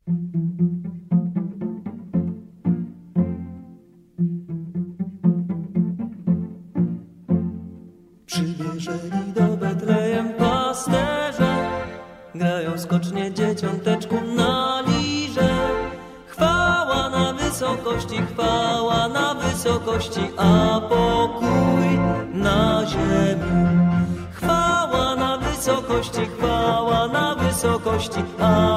Przybieżeli do Betlejem pasterze, grają skocznie dzieciąteczku na lirze. Chwała na wysokości, a pokój na ziemi. Chwała na wysokości, a